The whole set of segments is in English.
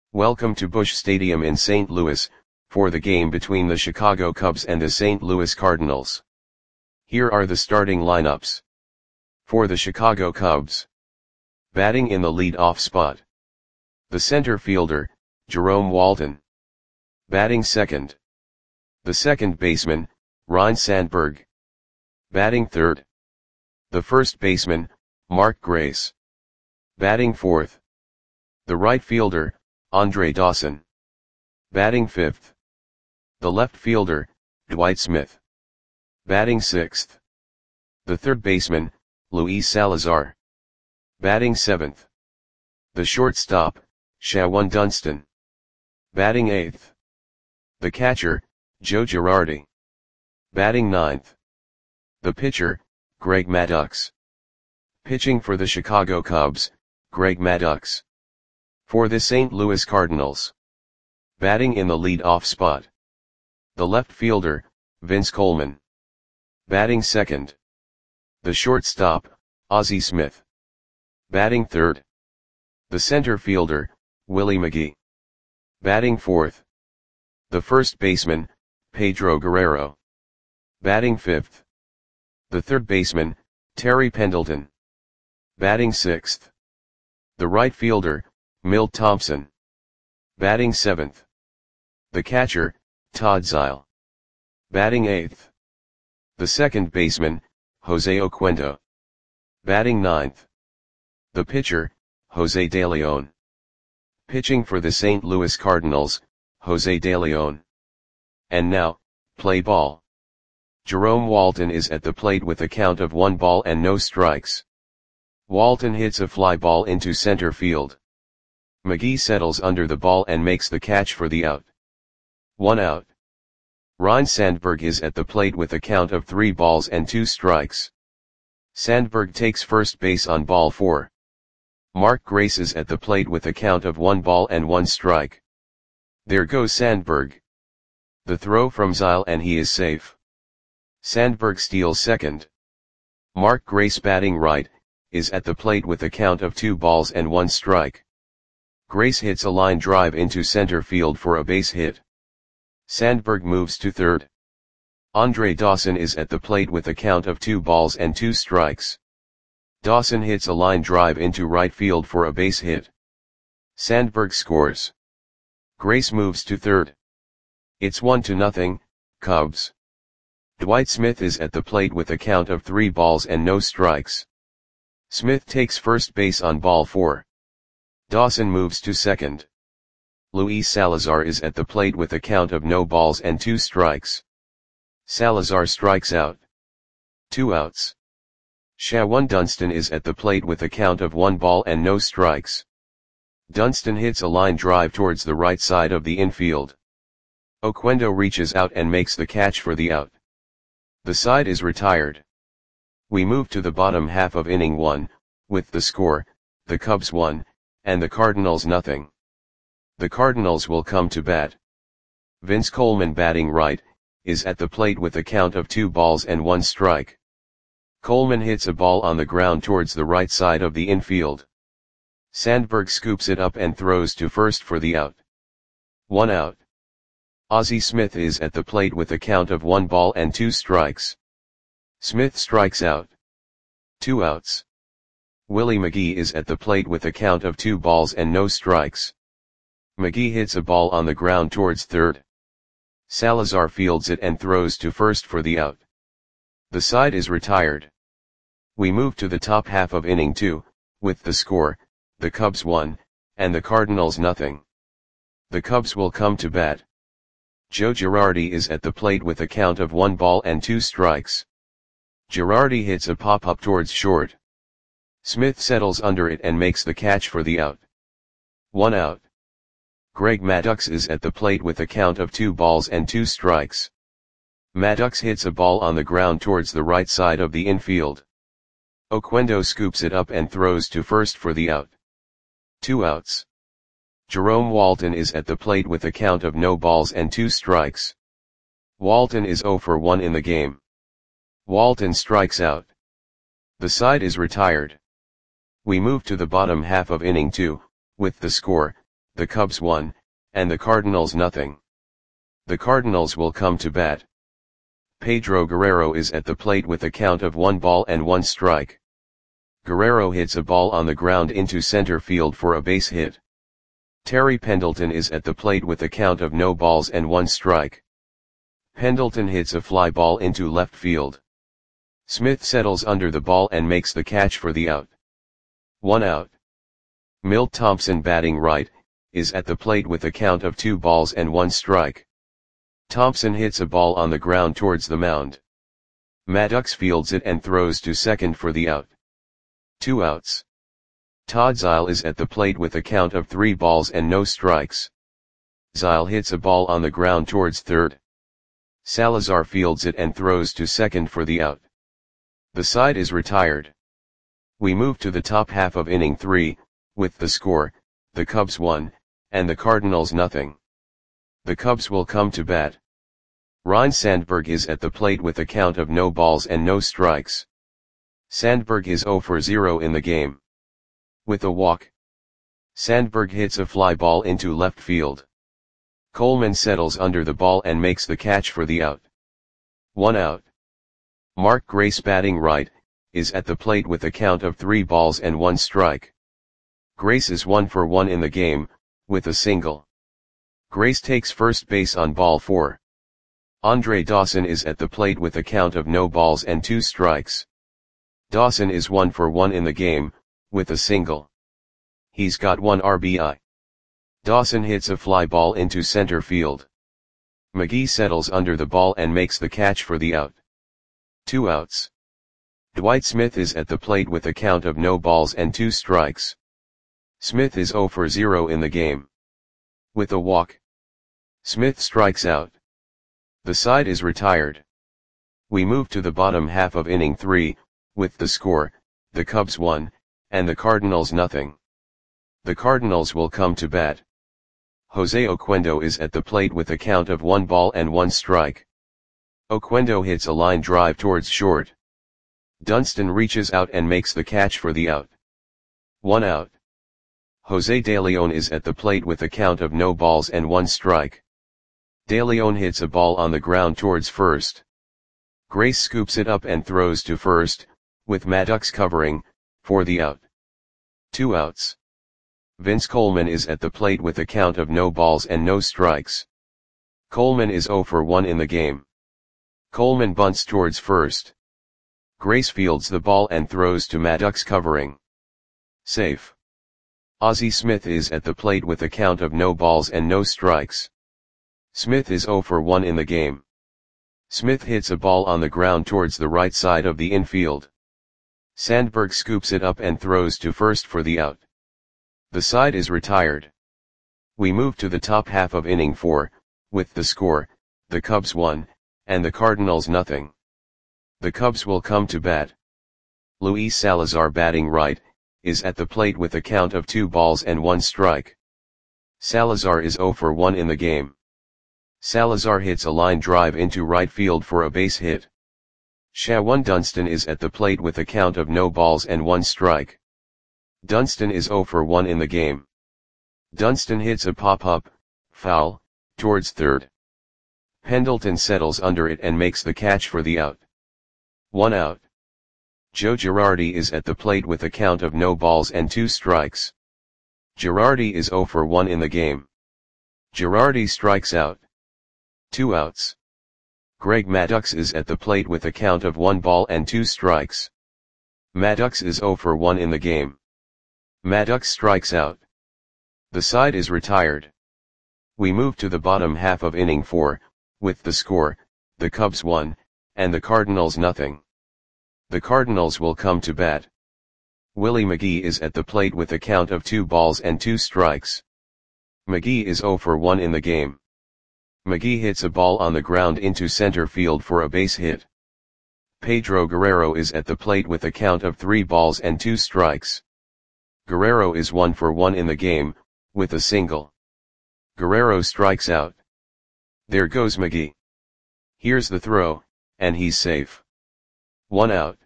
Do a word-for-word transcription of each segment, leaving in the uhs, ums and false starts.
Welcome to Busch Stadium in Saint Louis, for the game between the Chicago Cubs and the Saint Louis Cardinals. Here are the starting lineups. For the Chicago Cubs. Batting in the lead-off spot. The center fielder, Jerome Walton. Batting second. The second baseman, Ryne Sandberg. Batting third. The first baseman, Mark Grace. Batting fourth. The right fielder, Andre Dawson. Batting fifth. The left fielder, Dwight Smith. Batting sixth. The third baseman, Luis Salazar. Batting seventh. The shortstop, Shawon Dunston. Batting eighth. The catcher, Joe Girardi. Batting ninth. The pitcher, Greg Maddux. Pitching for the Chicago Cubs, Greg Maddux. For the Saint Louis Cardinals. Batting in the lead-off spot. The left fielder, Vince Coleman. Batting second. The shortstop, Ozzie Smith. Batting third. The center fielder, Willie McGee. Batting fourth. The first baseman, Pedro Guerrero. Batting fifth. The third baseman, Terry Pendleton. Batting sixth. The right fielder, Milt Thompson. Batting seventh. The catcher, Todd Zeile. Batting eighth. The second baseman, Jose Oquendo. Batting ninth. The pitcher, Jose De Leon. Pitching for the Saint Louis Cardinals, Jose De Leon. And now, play ball. Jerome Walton is at the plate with a count of one ball and no strikes. Walton hits a fly ball into center field. McGee settles under the ball and makes the catch for the out. One out. Ryne Sandberg is at the plate with a count of three balls and two strikes. Sandberg takes first base on ball four. Mark Grace is at the plate with a count of one ball and one strike. There goes Sandberg. The throw from Zeile and he is safe. Sandberg steals second. Mark Grace, batting right, is at the plate with a count of two balls and one strike. Grace hits a line drive into center field for a base hit. Sandberg moves to third. Andre Dawson is at the plate with a count of two balls and two strikes. Dawson hits a line drive into right field for a base hit. Sandberg scores. Grace moves to third. It's one to nothing, Cubs. Dwight Smith is at the plate with a count of three balls and no strikes. Smith takes first base on ball four. Dawson moves to second. Luis Salazar is at the plate with a count of no balls and two strikes. Salazar strikes out. Two outs. Shawon Dunston is at the plate with a count of one ball and no strikes. Dunston hits a line drive towards the right side of the infield. Oquendo reaches out and makes the catch for the out. The side is retired. We move to the bottom half of inning one, with the score, the Cubs one, and the Cardinals nothing. The Cardinals will come to bat. Vince Coleman, batting right, is at the plate with a count of two balls and one strike. Coleman hits a ball on the ground towards the right side of the infield. Sandberg scoops it up and throws to first for the out. One out. Ozzie Smith is at the plate with a count of one ball and two strikes. Smith strikes out. Two outs. Willie McGee is at the plate with a count of two balls and no strikes. McGee hits a ball on the ground towards third. Salazar fields it and throws to first for the out. The side is retired. We move to the top half of inning two, with the score, the Cubs one, and the Cardinals nothing. The Cubs will come to bat. Joe Girardi is at the plate with a count of one ball and two strikes. Girardi hits a pop-up towards short. Smith settles under it and makes the catch for the out. One out. Greg Maddux is at the plate with a count of two balls and two strikes. Maddux hits a ball on the ground towards the right side of the infield. Oquendo scoops it up and throws to first for the out. Two outs. Jerome Walton is at the plate with a count of no balls and two strikes. Walton is zero for one in the game. Walton strikes out. The side is retired. We move to the bottom half of inning two, with the score, the Cubs one, and the Cardinals nothing. The Cardinals will come to bat. Pedro Guerrero is at the plate with a count of one ball and one strike. Guerrero hits a ball on the ground into center field for a base hit. Terry Pendleton is at the plate with a count of no balls and one strike. Pendleton hits a fly ball into left field. Smith settles under the ball and makes the catch for the out. One out. Milt Thompson, batting right, is at the plate with a count of two balls and one strike. Thompson hits a ball on the ground towards the mound. Maddox fields it and throws to second for the out. Two outs. Todd Zeile is at the plate with a count of three balls and no strikes. Zeile hits a ball on the ground towards third. Salazar fields it and throws to second for the out. The side is retired. We move to the top half of inning three, with the score, the Cubs one, and the Cardinals nothing. The Cubs will come to bat. Ryne Sandberg is at the plate with a count of no balls and no strikes. Sandberg is zero for zero in the game. With a walk, Sandberg hits a fly ball into left field. Coleman settles under the ball and makes the catch for the out. One out. Mark Grace, batting right, is at the plate with a count of three balls and one strike. Grace is one for one in the game, with a single. Grace takes first base on ball four. Andre Dawson is at the plate with a count of no balls and two strikes. Dawson is one for one in the game, with a single. He's got one R B I. Dawson hits a fly ball into center field. McGee settles under the ball and makes the catch for the out. Two outs. Dwight Smith is at the plate with a count of no balls and two strikes. Smith is zero for zero in the game. With a walk, Smith strikes out. The side is retired. We move to the bottom half of inning three, with the score, the Cubs one, and the Cardinals nothing. The Cardinals will come to bat. Jose Oquendo is at the plate with a count of one ball and one strike. Oquendo hits a line drive towards short. Dunston reaches out and makes the catch for the out. One out. Jose De Leon is at the plate with a count of no balls and one strike. De Leon hits a ball on the ground towards first. Grace scoops it up and throws to first, with Maddox covering, for the out. Two outs. Vince Coleman is at the plate with a count of no balls and no strikes. Coleman is zero for one in the game. Coleman bunts towards first. Grace fields the ball and throws to Maddox covering. Safe. Ozzie Smith is at the plate with a count of no balls and no strikes. Smith is zero for one in the game. Smith hits a ball on the ground towards the right side of the infield. Sandberg scoops it up and throws to first for the out. The side is retired. We move to the top half of inning four, with the score, the Cubs one, and the Cardinals nothing. The Cubs will come to bat. Luis Salazar, batting right, is at the plate with a count of two balls and one strike. Salazar is zero for one in the game. Salazar hits a line drive into right field for a base hit. Shawan Dunston is at the plate with a count of no balls and one strike. Dunston is zero for one in the game. Dunston hits a pop-up, foul, towards third. Pendleton settles under it and makes the catch for the out. One out. Joe Girardi is at the plate with a count of no balls and two strikes. Girardi is zero for one in the game. Girardi strikes out. Two outs. Greg Maddux is at the plate with a count of one ball and two strikes. Maddux is zero for one in the game. Maddux strikes out. The side is retired. We move to the bottom half of inning four, with the score, the Cubs one, and the Cardinals nothing. The Cardinals will come to bat. Willie McGee is at the plate with a count of two balls and two strikes. McGee is zero for one in the game. McGee hits a ball on the ground into center field for a base hit. Pedro Guerrero is at the plate with a count of three balls and two strikes. Guerrero is one for one in the game, with a single. Guerrero strikes out. There goes McGee. Here's the throw, and he's safe. One out.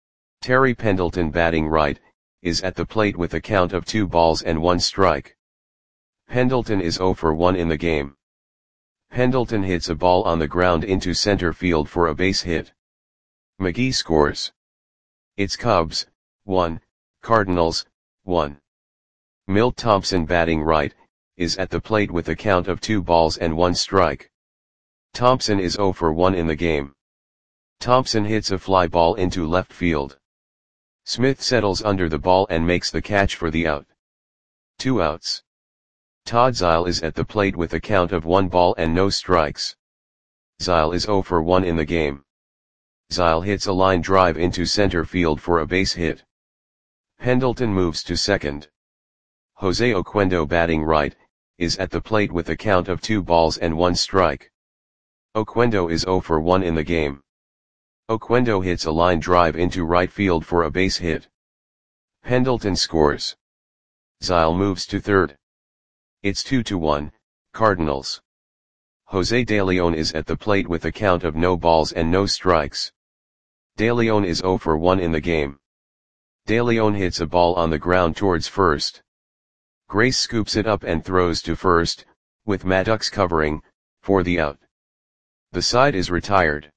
Terry Pendleton, batting right, is at the plate with a count of two balls and one strike. Pendleton is zero for one in the game. Pendleton hits a ball on the ground into center field for a base hit. McGee scores. It's Cubs, one, Cardinals, one. Milt Thompson batting right, is at the plate with a count of two balls and one strike. Thompson is zero for one in the game. Thompson hits a fly ball into left field. Smith settles under the ball and makes the catch for the out. Two outs. Todd Zeile is at the plate with a count of one ball and no strikes. Zeile is zero for one in the game. Zeile hits a line drive into center field for a base hit. Pendleton moves to second. Jose Oquendo batting right, is at the plate with a count of two balls and one strike. Oquendo is zero for one in the game. Oquendo hits a line drive into right field for a base hit. Pendleton scores. Zeile moves to third. It's two to one, Cardinals. Jose De Leon is at the plate with a count of no balls and no strikes. De Leon is zero for one in the game. De Leon hits a ball on the ground towards first. Grace scoops it up and throws to first, with Maddox covering, for the out. The side is retired.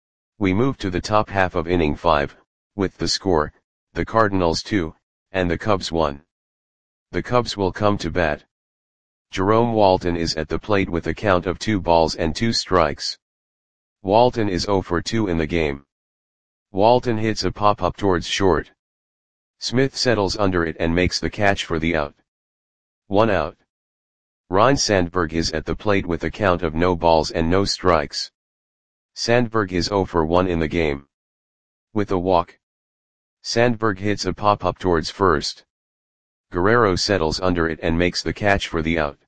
We move to the top half of inning five, with the score, the Cardinals two, and the Cubs one. The Cubs will come to bat. Jerome Walton is at the plate with a count of two balls and two strikes. Walton is zero for two in the game. Walton hits a pop-up towards short. Smith settles under it and makes the catch for the out. One out. Ryne Sandberg is at the plate with a count of no balls and no strikes. Sandberg is zero for one in the game. With a walk. Sandberg hits a pop-up towards first. Guerrero settles under it and makes the catch for the out.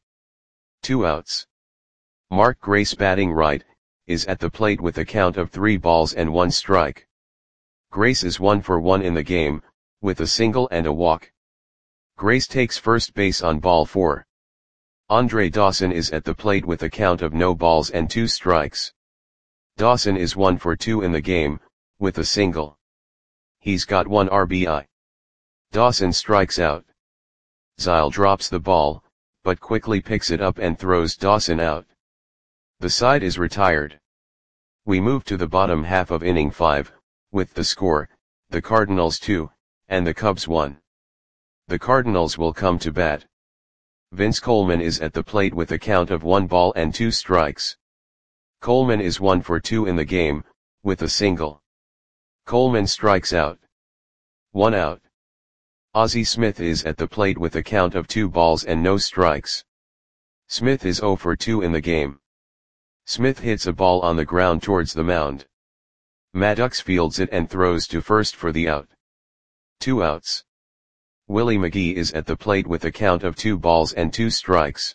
Two outs. Mark Grace batting right, is at the plate with a count of three balls and one strike. Grace is one for one in the game, with a single and a walk. Grace takes first base on ball four. Andre Dawson is at the plate with a count of no balls and two strikes. Dawson is one for two in the game, with a single. He's got one R B I. Dawson strikes out. Zeile drops the ball, but quickly picks it up and throws Dawson out. The side is retired. We move to the bottom half of inning five, with the score, the Cardinals two, and the Cubs one. The Cardinals will come to bat. Vince Coleman is at the plate with a count of one ball and two strikes. Coleman is one for two in the game, with a single. Coleman strikes out. One out. Ozzie Smith is at the plate with a count of two balls and no strikes. Smith is zero for two in the game. Smith hits a ball on the ground towards the mound. Maddox fields it and throws to first for the out. Two outs. Willie McGee is at the plate with a count of two balls and two strikes.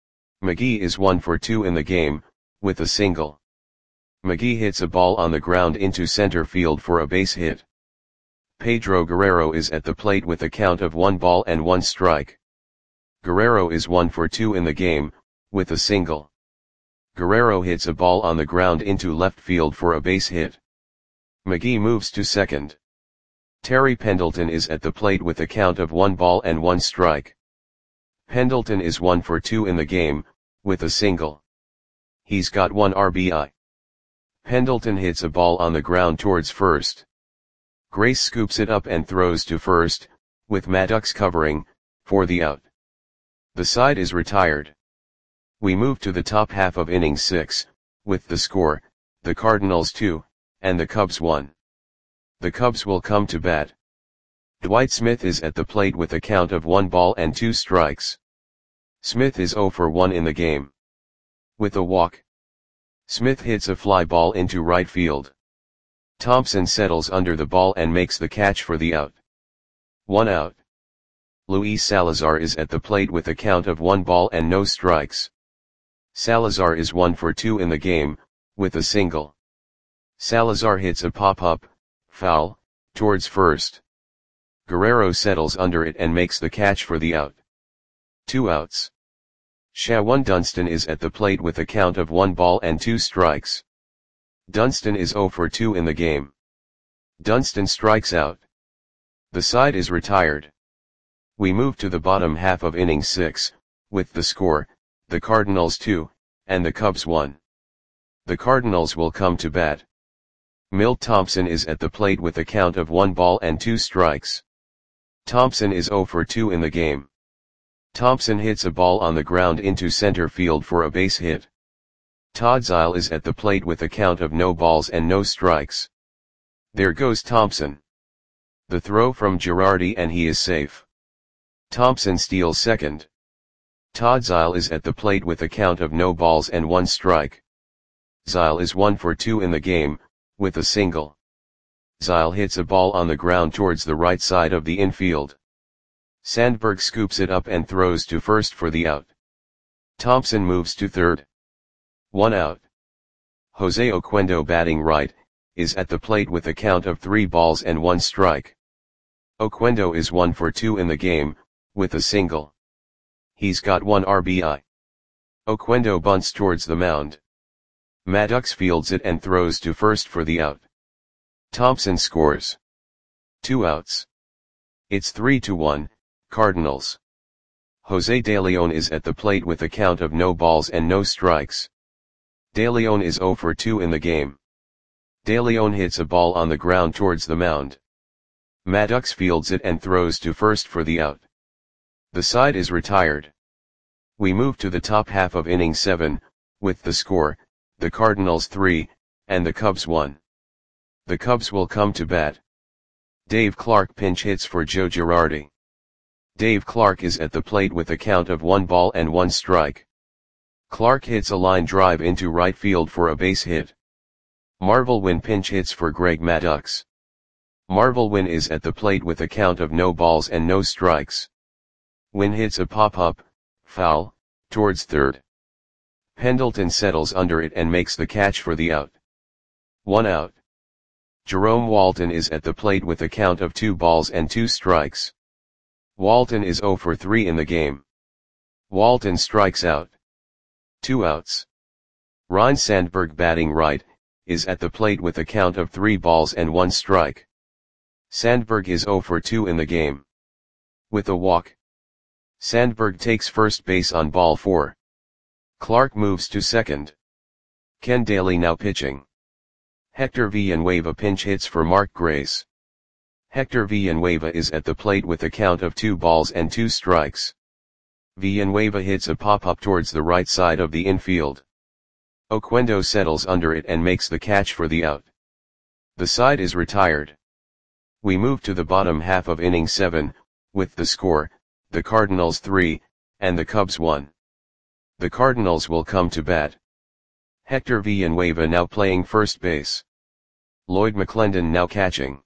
McGee is one for two in the game, with a single. McGee hits a ball on the ground into center field for a base hit. Pedro Guerrero is at the plate with a count of one ball and one strike. Guerrero is one for two in the game, with a single. Guerrero hits a ball on the ground into left field for a base hit. McGee moves to second. Terry Pendleton is at the plate with a count of one ball and one strike. Pendleton is one for two in the game, with a single. He's got one R B I. Pendleton hits a ball on the ground towards first. Grace scoops it up and throws to first, with Maddox covering, for the out. The side is retired. We move to the top half of inning six, with the score, the Cardinals two, and the Cubs one. The Cubs will come to bat. Dwight Smith is at the plate with a count of one ball and two strikes. Smith is zero for one in the game. With a walk. Smith hits a fly ball into right field. Thompson settles under the ball and makes the catch for the out. One out. Luis Salazar is at the plate with a count of one ball and no strikes. Salazar is one for two in the game, with a single. Salazar hits a pop-up, foul, towards first. Guerrero settles under it and makes the catch for the out. Two outs. Shawan Dunston is at the plate with a count of one ball and two strikes. Dunston is zero for two in the game. Dunston strikes out. The side is retired. We move to the bottom half of inning six, with the score, the Cardinals two, and the Cubs one. The Cardinals will come to bat. Milt Thompson is at the plate with a count of one ball and two strikes. Thompson is oh for two in the game. Thompson hits a ball on the ground into center field for a base hit. Todd Zeile is at the plate with a count of no balls and no strikes. There goes Thompson. The throw from Girardi and he is safe. Thompson steals second. Todd Zeile is at the plate with a count of no balls and one strike. Zeile is one for two in the game, with a single. Zeile hits a ball on the ground towards the right side of the infield. Sandberg scoops it up and throws to first for the out. Thompson moves to third. One out. Jose Oquendo, batting right, is at the plate with a count of three balls and one strike. Oquendo is one for two in the game, with a single. He's got one R B I. Oquendo bunts towards the mound. Maddox fields it and throws to first for the out. Thompson scores. Two outs. It's three to one, Cardinals. Jose De Leon is at the plate with a count of no balls and no strikes. De Leon is oh for two in the game. De Leon hits a ball on the ground towards the mound. Maddox fields it and throws to first for the out. The side is retired. We move to the top half of inning seven, with the score, the Cardinals three, and the Cubs one. The Cubs will come to bat. Dave Clark pinch hits for Joe Girardi. Dave Clark is at the plate with a count of one ball and one strike. Clark hits a line drive into right field for a base hit. Marvel Wynn pinch hits for Greg Maddux. Marvel Wynn is at the plate with a count of no balls and no strikes. Wynn hits a pop-up, foul, towards third. Pendleton settles under it and makes the catch for the out. One out. Jerome Walton is at the plate with a count of two balls and two strikes. Walton is oh for three in the game. Walton strikes out. Two outs. Ryne Sandberg, batting right, is at the plate with a count of three balls and one strike. Sandberg is oh for two in the game. With a walk. Sandberg takes first base on ball four. Clark moves to second. Ken Daly now pitching. Hector Villanueva pinch hits for Mark Grace. Hector Villanueva is at the plate with a count of two balls and two strikes. Villanueva hits a pop-up towards the right side of the infield. Oquendo settles under it and makes the catch for the out. The side is retired. We move to the bottom half of inning seven, with the score, the Cardinals three, and the Cubs one. The Cardinals will come to bat. Hector Villanueva now playing first base. Lloyd McClendon now catching.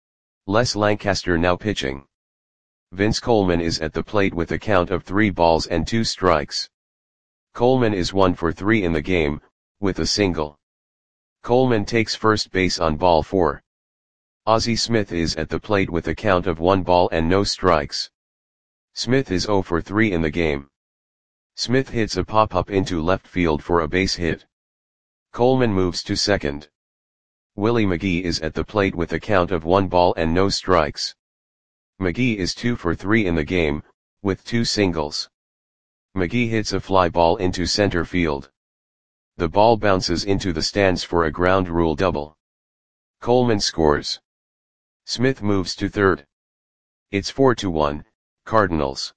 Les Lancaster now pitching. Vince Coleman is at the plate with a count of three balls and two strikes. Coleman is one for three in the game, with a single. Coleman takes first base on ball four. Ozzie Smith is at the plate with a count of one ball and no strikes. Smith is oh for three in the game. Smith hits a pop-up into left field for a base hit. Coleman moves to second. Willie McGee is at the plate with a count of one ball and no strikes. McGee is two for three in the game, with two singles. McGee hits a fly ball into center field. The ball bounces into the stands for a ground rule double. Coleman scores. Smith moves to third. It's four to one, Cardinals.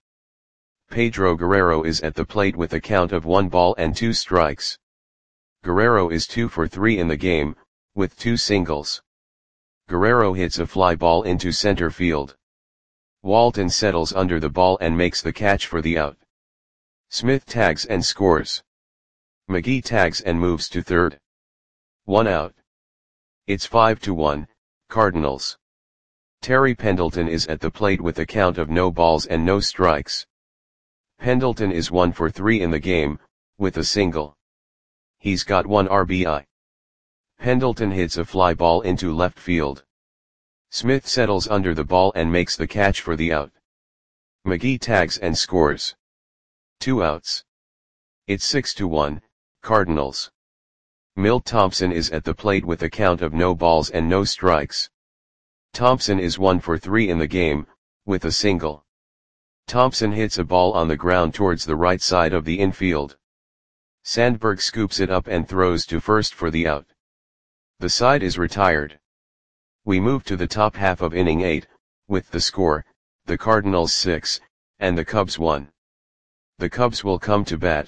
Pedro Guerrero is at the plate with a count of one ball and two strikes. Guerrero is two for three in the game, with two singles. Guerrero hits a fly ball into center field. Walton settles under the ball and makes the catch for the out. Smith tags and scores. McGee tags and moves to third. One out. It's five to one, Cardinals. Terry Pendleton is at the plate with a count of no balls and no strikes. Pendleton is one for three in the game, with a single. He's got one R B I. Pendleton hits a fly ball into left field. Smith settles under the ball and makes the catch for the out. McGee tags and scores. Two outs. It's six to one, Cardinals. Milt Thompson is at the plate with a count of no balls and no strikes. Thompson is one for three in the game, with a single. Thompson hits a ball on the ground towards the right side of the infield. Sandberg scoops it up and throws to first for the out. The side is retired. We move to the top half of inning eight, with the score, the Cardinals six, and the Cubs one. The Cubs will come to bat.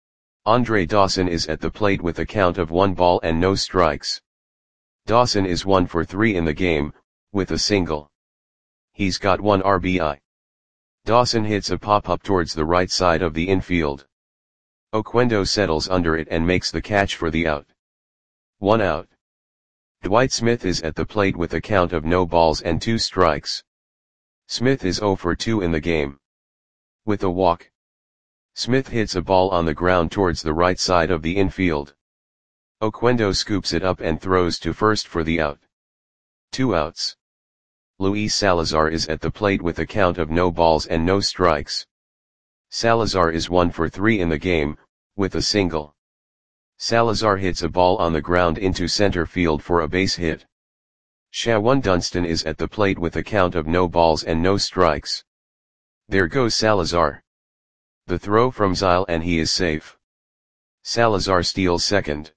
Andre Dawson is at the plate with a count of one ball and no strikes. Dawson is one for three in the game, with a single. He's got one R B I. Dawson hits a pop-up towards the right side of the infield. Oquendo settles under it and makes the catch for the out. One out. Dwight Smith is at the plate with a count of no balls and two strikes. Smith is zero for two in the game. With a walk. Smith hits a ball on the ground towards the right side of the infield. Oquendo scoops it up and throws to first for the out. Two outs. Luis Salazar is at the plate with a count of no balls and no strikes. Salazar is one for three in the game, with a single. Salazar hits a ball on the ground into center field for a base hit. Shawan Dunston is at the plate with a count of no balls and no strikes. There goes Salazar. The throw from Zyle and he is safe. Salazar steals second.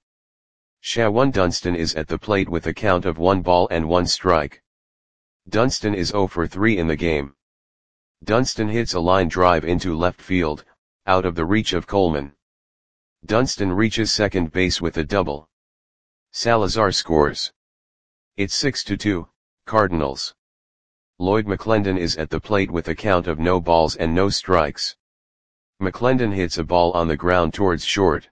Shawan Dunston is at the plate with a count of one ball and one strike. Dunston is zero for three in the game. Dunston hits a line drive into left field, out of the reach of Coleman. Dunston reaches second base with a double. Salazar scores. It's six to two, Cardinals. Lloyd McClendon is at the plate with a count of no balls and no strikes. McClendon hits a ball on the ground towards short.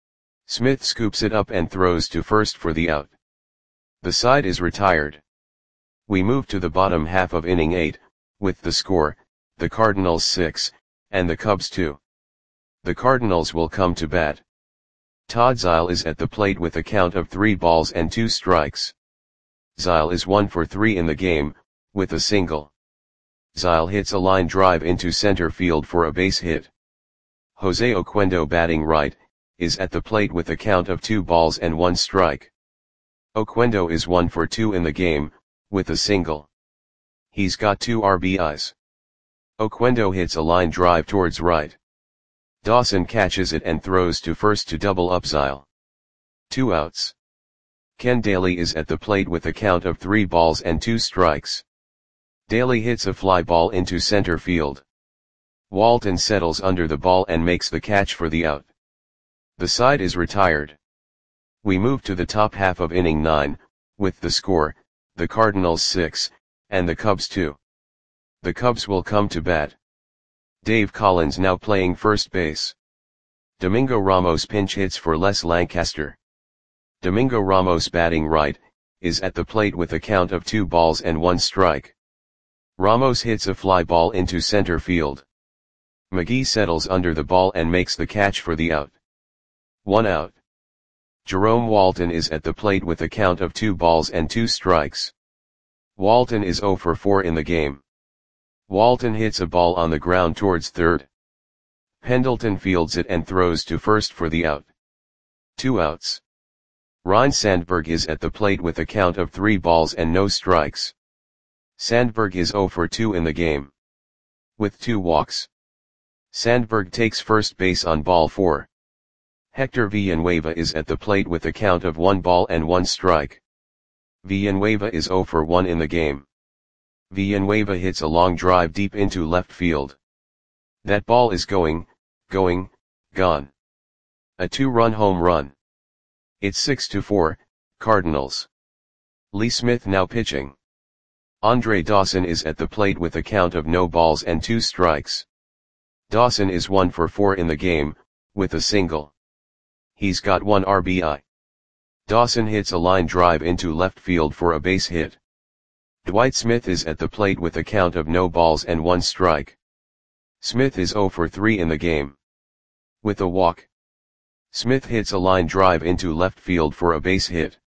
Smith scoops it up and throws to first for the out. The side is retired. We move to the bottom half of inning eight, with the score, the Cardinals six, and the Cubs two. The Cardinals will come to bat. Todd Zyle is at the plate with a count of three balls and two strikes. Zyle is one for three in the game, with a single. Zyle hits a line drive into center field for a base hit. Jose Oquendo, batting right, is at the plate with a count of two balls and one strike. Oquendo is one for two in the game, with a single. He's got two R B Is. Oquendo hits a line drive towards right. Dawson catches it and throws to first to double up Zyle. Two outs. Ken Daly is at the plate with a count of three balls and two strikes. Daly hits a fly ball into center field. Walton settles under the ball and makes the catch for the out. The side is retired. We move to the top half of inning nine, with the score, the Cardinals six, and the Cubs two. The Cubs will come to bat. Dave Collins now playing first base. Domingo Ramos pinch hits for Les Lancaster. Domingo Ramos, batting right, is at the plate with a count of two balls and one strike. Ramos hits a fly ball into center field. McGee settles under the ball and makes the catch for the out. One out. Jerome Walton is at the plate with a count of two balls and two strikes. Walton is zero for four in the game. Walton hits a ball on the ground towards third. Pendleton fields it and throws to first for the out. Two outs. Ryne Sandberg is at the plate with a count of three balls and no strikes. Sandberg is zero for two in the game. With two walks. Sandberg takes first base on ball four. Hector Villanueva is at the plate with a count of one ball and one strike. Villanueva is zero for one in the game. Villanueva hits a long drive deep into left field. That ball is going, going, gone. A two-run home run. It's six to four, Cardinals. Lee Smith now pitching. Andre Dawson is at the plate with a count of no balls and two strikes. Dawson is one for four in the game, with a single. He's got one R B I. Dawson hits a line drive into left field for a base hit. Dwight Smith is at the plate with a count of no balls and one strike. Smith is zero for three in the game. With a walk. Smith hits a line drive into left field for a base hit.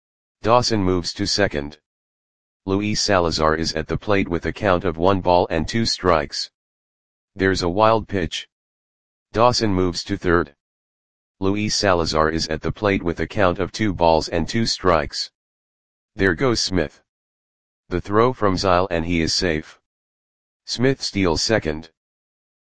Dawson moves to second. Luis Salazar is at the plate with a count of one ball and two strikes. There's a wild pitch. Dawson moves to third. Luis Salazar is at the plate with a count of two balls and two strikes. There goes Smith. The throw from Zyle and he is safe. Smith steals second.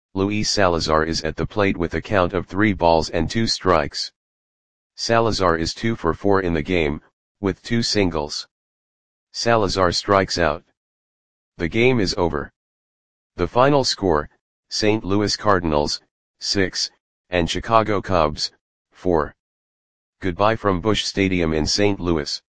Luis Salazar is at the plate with a count of three balls and two strikes. Salazar is two for four in the game, with two singles. Salazar strikes out. The game is over. The final score, Saint Louis Cardinals, six, and Chicago Cubs, four. Goodbye from Busch Stadium in Saint Louis.